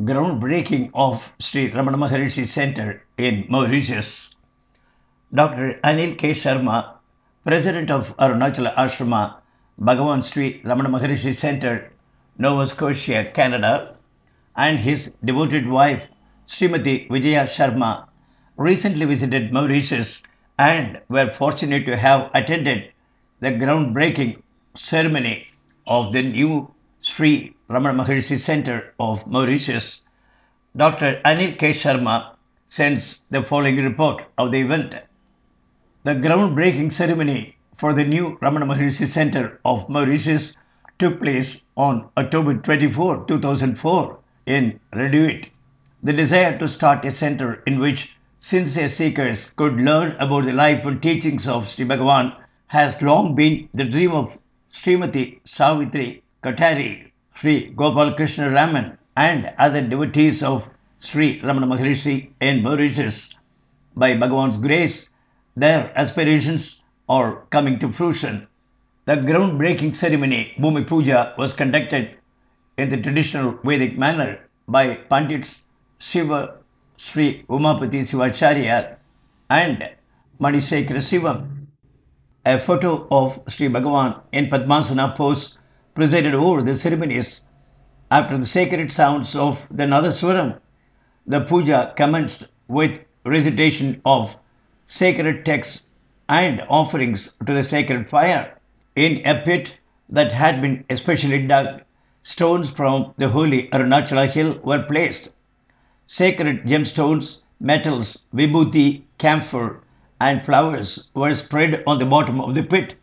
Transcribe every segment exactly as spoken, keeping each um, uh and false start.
groundbreaking of Sri Ramana Maharishi Center in Mauritius. Doctor Anil K. Sharma, President of Arunachala Ashrama, Bhagavan Sri Ramana Maharishi Center, Nova Scotia, Canada, and his devoted wife, Srimati Vijaya Sharma, recently visited Mauritius and were fortunate to have attended the groundbreaking ceremony of the new Sri Ramana Maharishi Center of Mauritius. Doctor Anil K. Sharma sends the following report of the event. The groundbreaking ceremony for the new Ramana Maharishi Center of Mauritius took place on October twenty-fourth, two thousand four in Reduit. The desire to start a center in which sincere seekers could learn about the life and teachings of Sri Bhagavan has long been the dream of Srimati Savitri Kothari, Sri Gopal Krishna Raman, and other devotees of Sri Ramana Maharishi in Mauritius. By Bhagavan's grace, their aspirations are coming to fruition. The groundbreaking ceremony, Bhumi Puja, was conducted in the traditional Vedic manner by Pandits Shiva Sri Umapati Sivacharya and Manisekara Sivam. A photo of Sri Bhagavan in Padmasana pose presided over the ceremonies. After the sacred sounds of the Nadaswaram, the puja commenced with recitation of sacred texts and offerings to the sacred fire. In a pit that had been especially dug, stones from the holy Arunachala hill were placed. Sacred gemstones, metals, vibhuti, camphor, and flowers were spread on the bottom of the pit.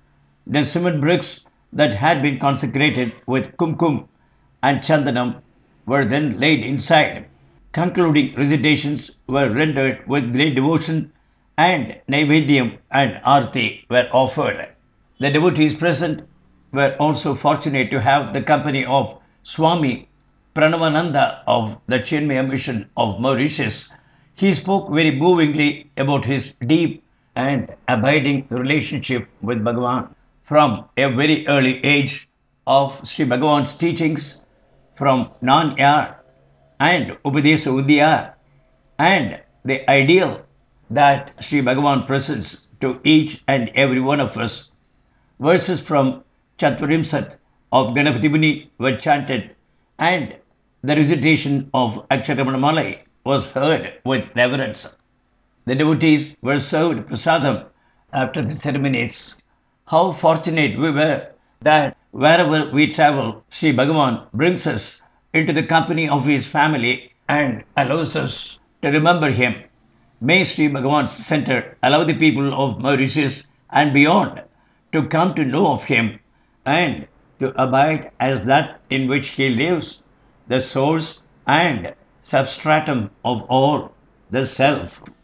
The cement bricks that had been consecrated with kumkum and chandanam were then laid inside. Concluding recitations were rendered with great devotion, and Naivedyam and Arti were offered. The devotees present were also fortunate to have the company of Swami Pranavananda of the Chinmaya Mission of Mauritius. He spoke very movingly about his deep and abiding relationship with Bhagavan. From a very early age of Sri Bhagavan's teachings, from Nan-Yar and Upadesa Udya, and the ideal that Sri Bhagavan presents to each and every one of us. Verses from Chatvarimsat of Ganapati Muni were chanted, and the recitation of Aksharamanamala was heard with reverence. The devotees were served prasadam after the ceremonies. How fortunate we were that wherever we travel, Sri Bhagavan brings us into the company of his family and allows us to remember him. May Sri Bhagavan's center allow the people of Mauritius and beyond to come to know of him and to abide as that in which he lives, the source and substratum of all, the self.